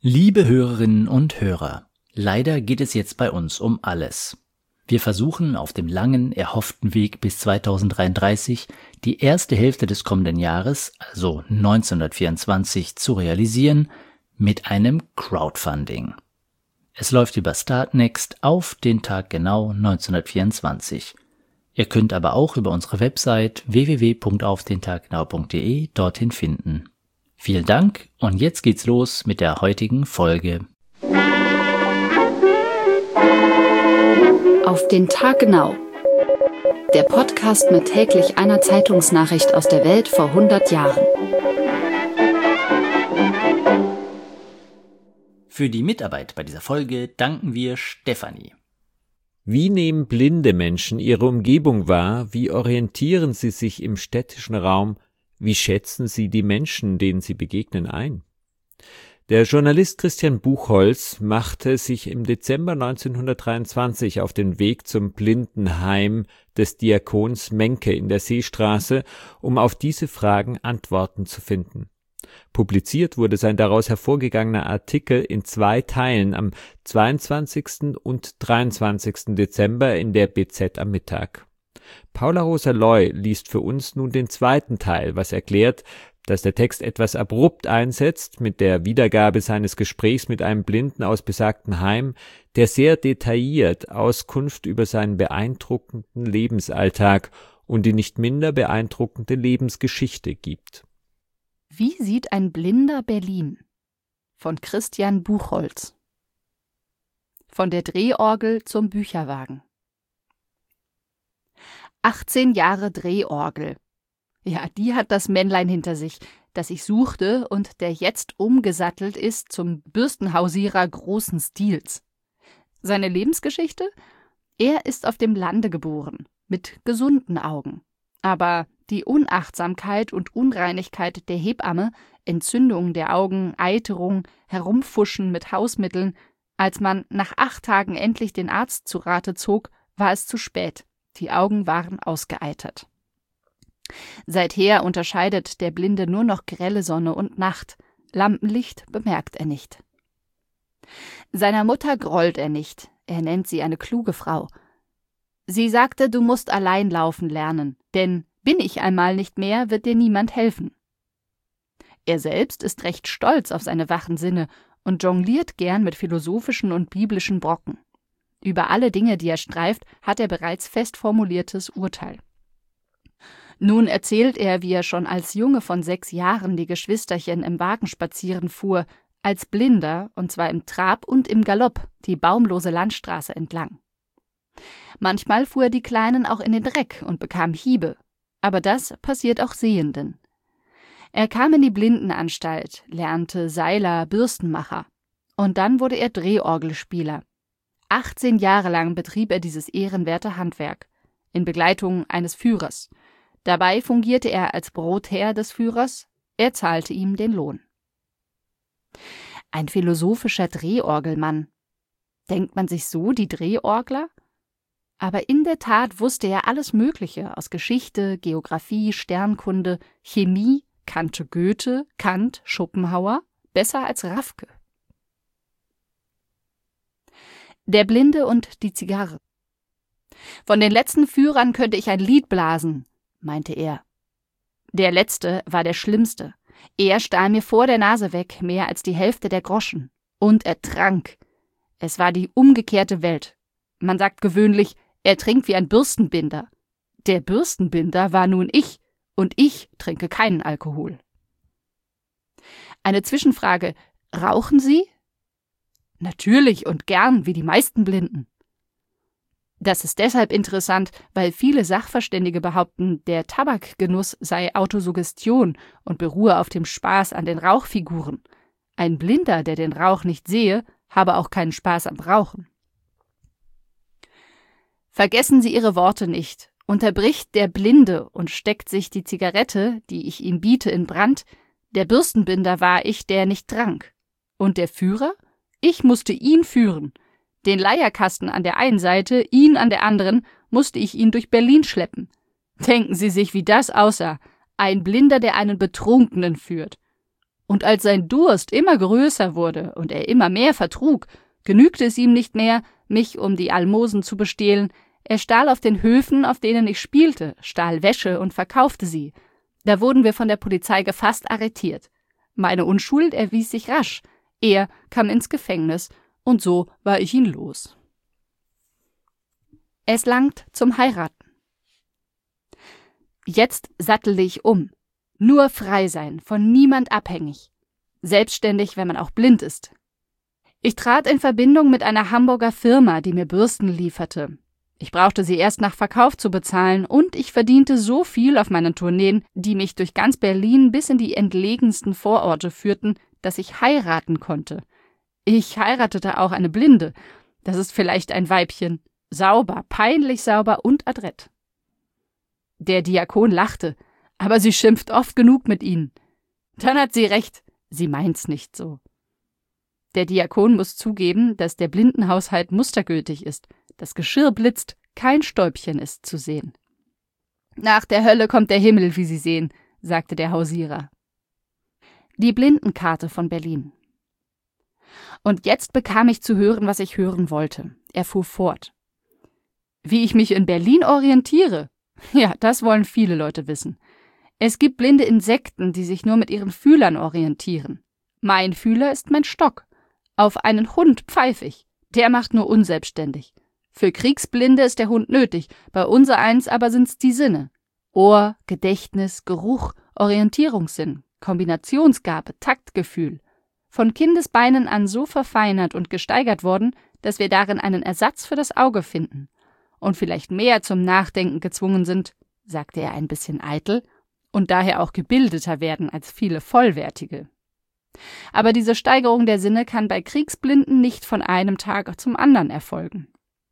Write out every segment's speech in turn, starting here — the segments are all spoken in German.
Liebe Hörerinnen und Hörer, leider geht es jetzt bei uns um alles. Wir versuchen auf dem langen, erhofften Weg bis 2033 die erste Hälfte des kommenden Jahres, also 1924, zu realisieren mit einem Crowdfunding. Es läuft über Startnext auf den Tag genau 1924. Ihr könnt aber auch über unsere Website www.aufdentaggenau.de dorthin finden. Vielen Dank und jetzt geht's los mit der heutigen Folge. Auf den Tag genau. Der Podcast mit täglich einer Zeitungsnachricht aus der Welt vor 100 Jahren. Für die Mitarbeit bei dieser Folge danken wir Stefanie. Wie nehmen blinde Menschen ihre Umgebung wahr? Wie orientieren sie sich im städtischen Raum? Wie schätzen Sie die Menschen, denen Sie begegnen, ein? Der Journalist Christian Buchholz machte sich im Dezember 1923 auf den Weg zum Blindenheim des Diakons Menke in der Seestraße, um auf diese Fragen Antworten zu finden. Publiziert wurde sein daraus hervorgegangener Artikel in 2 Teilen am 22. und 23. Dezember in der BZ am Mittag. Paula Rosa-Loy liest für uns nun den 2. Teil, was erklärt, dass der Text etwas abrupt einsetzt mit der Wiedergabe seines Gesprächs mit einem Blinden aus besagtem Heim, der sehr detailliert Auskunft über seinen beeindruckenden Lebensalltag und die nicht minder beeindruckende Lebensgeschichte gibt. Wie sieht ein Blinder Berlin? Von Christian Buchholz. Von der Drehorgel zum Bücherwagen. 18 Jahre Drehorgel. Ja, die hat das Männlein hinter sich, das ich suchte und der jetzt umgesattelt ist zum Bürstenhausierer großen Stils. Seine Lebensgeschichte? Er ist auf dem Lande geboren, mit gesunden Augen. Aber die Unachtsamkeit und Unreinigkeit der Hebamme, Entzündung der Augen, Eiterung, Herumfuschen mit Hausmitteln, als man nach 8 Tagen endlich den Arzt zu Rate zog, war es zu spät. Die Augen waren ausgeeitert. Seither unterscheidet der Blinde nur noch grelle Sonne und Nacht. Lampenlicht bemerkt er nicht. Seiner Mutter grollt er nicht. Er nennt sie eine kluge Frau. Sie sagte, du musst allein laufen lernen, denn bin ich einmal nicht mehr, wird dir niemand helfen. Er selbst ist recht stolz auf seine wachen Sinne und jongliert gern mit philosophischen und biblischen Brocken. Über alle Dinge, die er streift, hat er bereits fest formuliertes Urteil. Nun erzählt er, wie er schon als Junge von 6 Jahren die Geschwisterchen im Wagen spazieren fuhr, als Blinder, und zwar im Trab und im Galopp, die baumlose Landstraße entlang. Manchmal fuhr er die Kleinen auch in den Dreck und bekam Hiebe, aber das passiert auch Sehenden. Er kam in die Blindenanstalt, lernte Seiler, Bürstenmacher, und dann wurde er Drehorgelspieler. 18 Jahre lang betrieb er dieses ehrenwerte Handwerk, in Begleitung eines Führers. Dabei fungierte er als Brotherr des Führers, er zahlte ihm den Lohn. Ein philosophischer Drehorgelmann. Denkt man sich so die Drehorgler? Aber in der Tat wusste er alles Mögliche aus Geschichte, Geographie, Sternkunde, Chemie, kannte Goethe, Kant, Schopenhauer, besser als Raffke. Der Blinde und die Zigarre. Von den letzten Führern könnte ich ein Lied blasen, meinte er. Der letzte war der schlimmste. Er stahl mir vor der Nase weg mehr als die Hälfte der Groschen. Und er trank. Es war die umgekehrte Welt. Man sagt gewöhnlich, er trinkt wie ein Bürstenbinder. Der Bürstenbinder war nun ich, und ich trinke keinen Alkohol. Eine Zwischenfrage: Rauchen Sie? Natürlich und gern, wie die meisten Blinden. Das ist deshalb interessant, weil viele Sachverständige behaupten, der Tabakgenuss sei Autosuggestion und beruhe auf dem Spaß an den Rauchfiguren. Ein Blinder, der den Rauch nicht sehe, habe auch keinen Spaß am Rauchen. Vergessen Sie Ihre Worte nicht, unterbricht der Blinde und steckt sich die Zigarette, die ich ihm biete, in Brand. Der Bürstenbinder war ich, der nicht trank. Und der Führer? Ich musste ihn führen. Den Leierkasten an der einen Seite, ihn an der anderen, musste ich ihn durch Berlin schleppen. Denken Sie sich, wie das aussah. Ein Blinder, der einen Betrunkenen führt. Und als sein Durst immer größer wurde und er immer mehr vertrug, genügte es ihm nicht mehr, mich um die Almosen zu bestehlen. Er stahl auf den Höfen, auf denen ich spielte, stahl Wäsche und verkaufte sie. Da wurden wir von der Polizei gefasst arretiert. Meine Unschuld erwies sich rasch. Er kam ins Gefängnis und so war ich ihn los. Es langt zum Heiraten. Jetzt sattele ich um. Nur frei sein, von niemand abhängig. Selbstständig, wenn man auch blind ist. Ich trat in Verbindung mit einer Hamburger Firma, die mir Bürsten lieferte. Ich brauchte sie erst nach Verkauf zu bezahlen und ich verdiente so viel auf meinen Tourneen, die mich durch ganz Berlin bis in die entlegensten Vororte führten, dass ich heiraten konnte. Ich heiratete auch eine Blinde. Das ist vielleicht ein Weibchen. Sauber, peinlich sauber und adrett. Der Diakon lachte, aber sie schimpft oft genug mit Ihnen. Dann hat sie recht, sie meint's nicht so. Der Diakon muss zugeben, dass der Blindenhaushalt mustergültig ist. Das Geschirr blitzt, kein Stäubchen ist zu sehen. Nach der Hölle kommt der Himmel, wie Sie sehen, sagte der Hausierer. Die Blindenkarte von Berlin. Und jetzt bekam ich zu hören, was ich hören wollte. Er fuhr fort. Wie ich mich in Berlin orientiere? Ja, das wollen viele Leute wissen. Es gibt blinde Insekten, die sich nur mit ihren Fühlern orientieren. Mein Fühler ist mein Stock. Auf einen Hund pfeife ich. Der macht nur unselbstständig. Für Kriegsblinde ist der Hund nötig, bei unsereins aber sind's die Sinne. Ohr, Gedächtnis, Geruch, Orientierungssinn, Kombinationsgabe, Taktgefühl. Von Kindesbeinen an so verfeinert und gesteigert worden, dass wir darin einen Ersatz für das Auge finden. Und vielleicht mehr zum Nachdenken gezwungen sind, sagte er ein bisschen eitel, und daher auch gebildeter werden als viele Vollwertige. Aber diese Steigerung der Sinne kann bei Kriegsblinden nicht von einem Tag zum anderen erfolgen.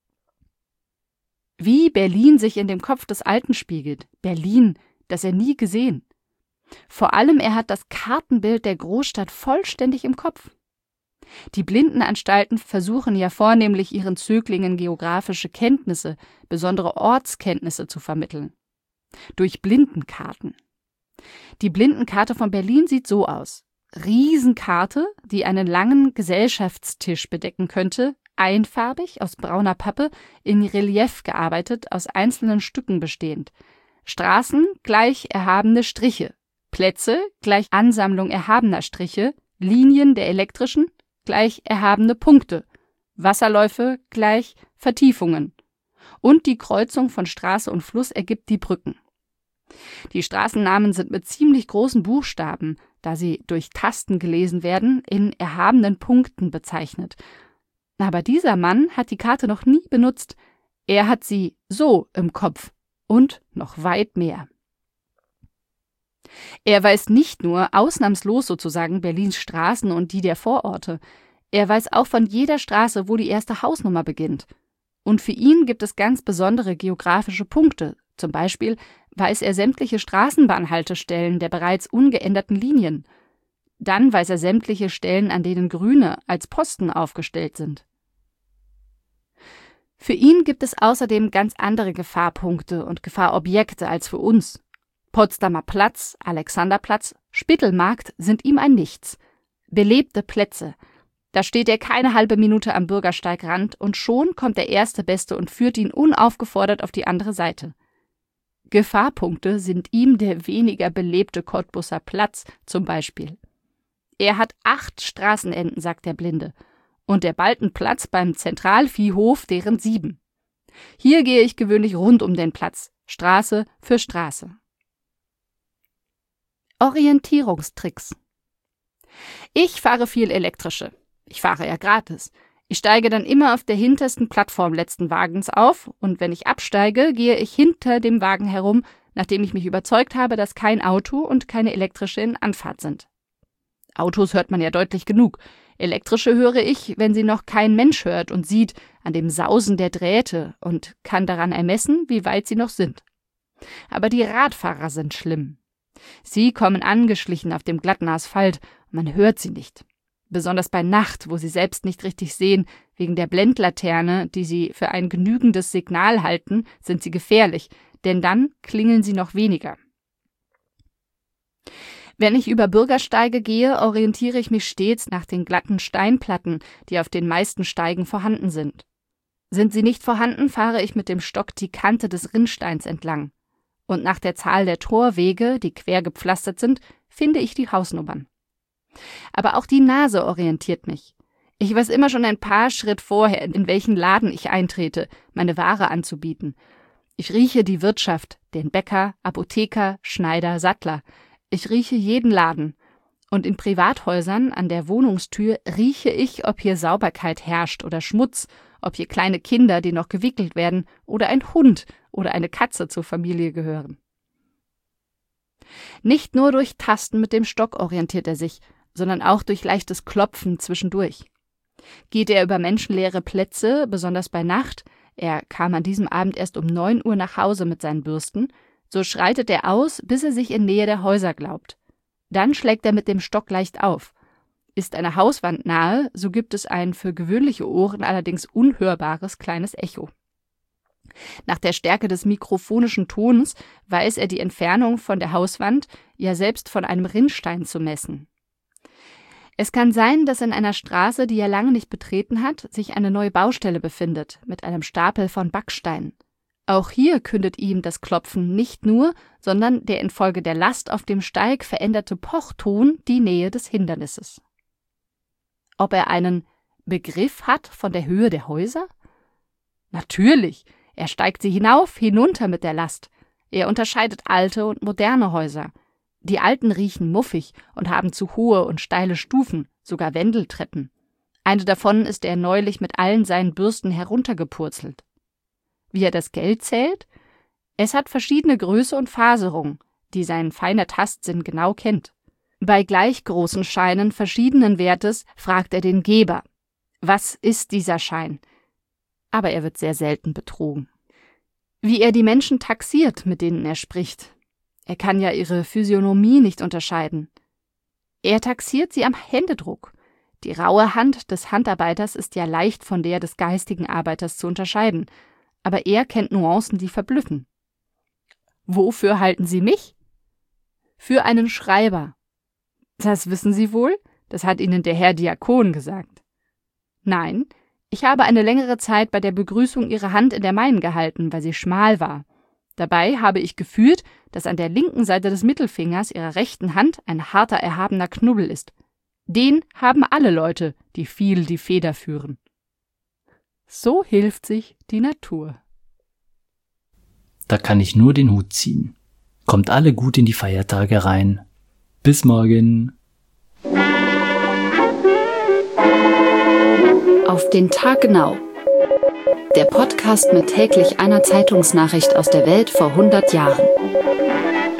Wie Berlin sich in dem Kopf des Alten spiegelt, Berlin, das er nie gesehen. Vor allem er hat das Kartenbild der Großstadt vollständig im Kopf. Die Blindenanstalten versuchen ja vornehmlich ihren Zöglingen geografische Kenntnisse, besondere Ortskenntnisse zu vermitteln. Durch Blindenkarten. Die Blindenkarte von Berlin sieht so aus. Riesenkarte, die einen langen Gesellschaftstisch bedecken könnte, einfarbig, aus brauner Pappe, in Relief gearbeitet, aus einzelnen Stücken bestehend. Straßen gleich erhabene Striche, Plätze gleich Ansammlung erhabener Striche, Linien der elektrischen gleich erhabene Punkte, Wasserläufe gleich Vertiefungen. Und die Kreuzung von Straße und Fluss ergibt die Brücken. Die Straßennamen sind mit ziemlich großen Buchstaben, da sie durch Tasten gelesen werden, in erhabenen Punkten bezeichnet. Aber dieser Mann hat die Karte noch nie benutzt. Er hat sie so im Kopf und noch weit mehr. Er weiß nicht nur ausnahmslos sozusagen Berlins Straßen und die der Vororte. Er weiß auch von jeder Straße, wo die erste Hausnummer beginnt. Und für ihn gibt es ganz besondere geografische Punkte. Zum Beispiel weiß er sämtliche Straßenbahnhaltestellen der bereits ungeänderten Linien. Dann weiß er sämtliche Stellen, an denen Grüne als Posten aufgestellt sind. Für ihn gibt es außerdem ganz andere Gefahrpunkte und Gefahrobjekte als für uns. Potsdamer Platz, Alexanderplatz, Spittelmarkt sind ihm ein Nichts. Belebte Plätze. Da steht er keine halbe Minute am Bürgersteigrand und schon kommt der erste Beste und führt ihn unaufgefordert auf die andere Seite. Gefahrpunkte sind ihm der weniger belebte Cottbuser Platz zum Beispiel. Er hat 8 Straßenenden, sagt der Blinde, und der Baltenplatz beim Zentralviehhof deren 7. Hier gehe ich gewöhnlich rund um den Platz, Straße für Straße. Orientierungstricks. Ich fahre viel elektrische. Ich fahre ja gratis. Ich steige dann immer auf der hintersten Plattform letzten Wagens auf und wenn ich absteige, gehe ich hinter dem Wagen herum, nachdem ich mich überzeugt habe, dass kein Auto und keine elektrische in Anfahrt sind. Autos hört man ja deutlich genug. Elektrische höre ich, wenn sie noch kein Mensch hört und sieht an dem Sausen der Drähte und kann daran ermessen, wie weit sie noch sind. Aber die Radfahrer sind schlimm. Sie kommen angeschlichen auf dem glatten Asphalt und man hört sie nicht. Besonders bei Nacht, wo sie selbst nicht richtig sehen, wegen der Blendlaterne, die sie für ein genügendes Signal halten, sind sie gefährlich, denn dann klingeln sie noch weniger. Wenn ich über Bürgersteige gehe, orientiere ich mich stets nach den glatten Steinplatten, die auf den meisten Steigen vorhanden sind. Sind sie nicht vorhanden, fahre ich mit dem Stock die Kante des Rinnsteins entlang. Und nach der Zahl der Torwege, die quer gepflastert sind, finde ich die Hausnummern. Aber auch die Nase orientiert mich. Ich weiß immer schon ein paar Schritt vorher, in welchen Laden ich eintrete, meine Ware anzubieten. Ich rieche die Wirtschaft, den Bäcker, Apotheker, Schneider, Sattler. Ich rieche jeden Laden. Und in Privathäusern an der Wohnungstür rieche ich, ob hier Sauberkeit herrscht oder Schmutz, ob hier kleine Kinder, die noch gewickelt werden, oder ein Hund oder eine Katze zur Familie gehören. Nicht nur durch Tasten mit dem Stock orientiert er sich, sondern auch durch leichtes Klopfen zwischendurch. Geht er über menschenleere Plätze, besonders bei Nacht, er kam an diesem Abend erst um 9 Uhr nach Hause mit seinen Bürsten, so schreitet er aus, bis er sich in Nähe der Häuser glaubt. Dann schlägt er mit dem Stock leicht auf. Ist eine Hauswand nahe, so gibt es ein für gewöhnliche Ohren allerdings unhörbares kleines Echo. Nach der Stärke des mikrophonischen Tons weiß er die Entfernung von der Hauswand, ja selbst von einem Rinnstein zu messen. Es kann sein, dass in einer Straße, die er lange nicht betreten hat, sich eine neue Baustelle befindet, mit einem Stapel von Backsteinen. Auch hier kündet ihm das Klopfen nicht nur, sondern der infolge der Last auf dem Steig veränderte Pochton die Nähe des Hindernisses. Ob er einen Begriff hat von der Höhe der Häuser? Natürlich, er steigt sie hinauf, hinunter mit der Last. Er unterscheidet alte und moderne Häuser. Die alten riechen muffig und haben zu hohe und steile Stufen, sogar Wendeltreppen. Eine davon ist er neulich mit allen seinen Bürsten heruntergepurzelt. Wie er das Geld zählt? Es hat verschiedene Größe und Faserung, die sein feiner Tastsinn genau kennt. Bei gleich großen Scheinen verschiedenen Wertes fragt er den Geber: Was ist dieser Schein? Aber er wird sehr selten betrogen. Wie er die Menschen taxiert, mit denen er spricht. Er kann ja ihre Physiognomie nicht unterscheiden. Er taxiert sie am Händedruck. Die raue Hand des Handarbeiters ist ja leicht von der des geistigen Arbeiters zu unterscheiden, aber er kennt Nuancen, die verblüffen. Wofür halten Sie mich? Für einen Schreiber. Das wissen Sie wohl? Das hat Ihnen der Herr Diakon gesagt. Nein, ich habe eine längere Zeit bei der Begrüßung Ihre Hand in der meinen gehalten, weil sie schmal war. Dabei habe ich gefühlt, dass an der linken Seite des Mittelfingers Ihrer rechten Hand ein harter, erhabener Knubbel ist. Den haben alle Leute, die viel die Feder führen. So hilft sich die Natur. Da kann ich nur den Hut ziehen. Kommt alle gut in die Feiertage rein. Bis morgen. Auf den Tag genau. Der Podcast mit täglich einer Zeitungsnachricht aus der Welt vor 100 Jahren.